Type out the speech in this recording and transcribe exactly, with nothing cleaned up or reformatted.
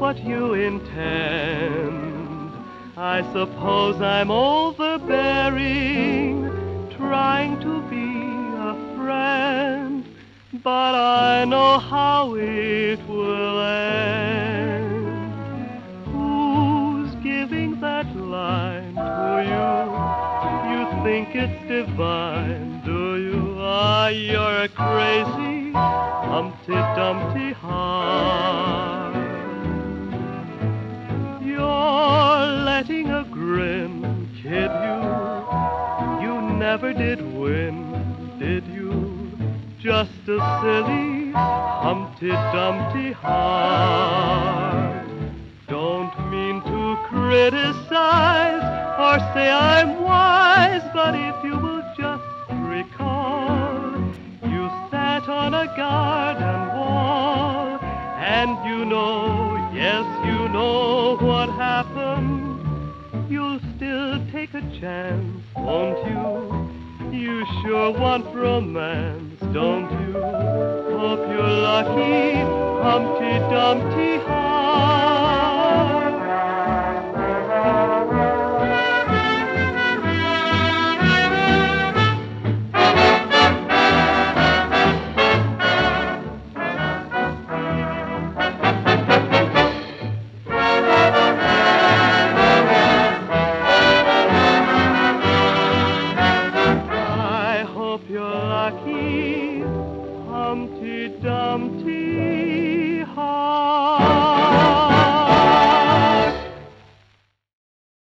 what you intend. I suppose I'm overbearing, trying to be a friend, but I know how it will end. Who's giving that line to you? You think it's divine, do you? Ah, you're a crazy Humpty Dumpty heart. You're letting a grin kid you. You never did win, did you? Just a silly Humpty Dumpty heart. Don't mean to criticize or say I'm wise, but if you will just recall, you sat on a garden wall, and you know, yes, you know what happened. You'll still take a chance, won't you? You sure want romance, don't you? Hope you're lucky, Humpty Dumpty heart.